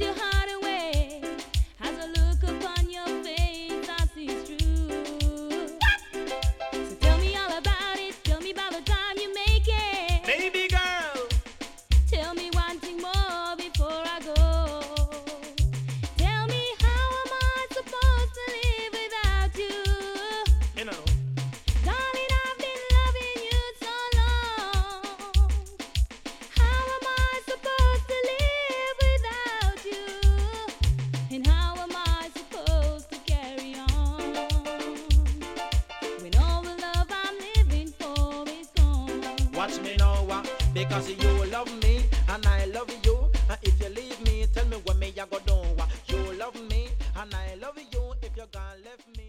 your heart away. As I look upon your face, I see it's true. So tell me all about it. Tell me about the time you make it. Baby girl, Tell me one thing more before I go. Tell me how am I supposed to live without you? you know. Darling, I've been loving you so long. How am I supposed to live without you? And how am I supposed to carry on when all the love I'm living for is gone? Watch me now, because you love me and I love you. And if you leave me, tell me what me I go do. You love me and I love you. If you gone left me.